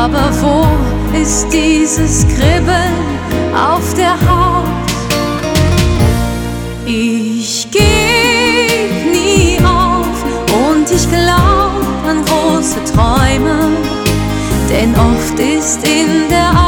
Aber wo ist dieses Kribbeln auf der Haut? Ich geb nie auf und ich glaub an große Träume, denn oft ist in der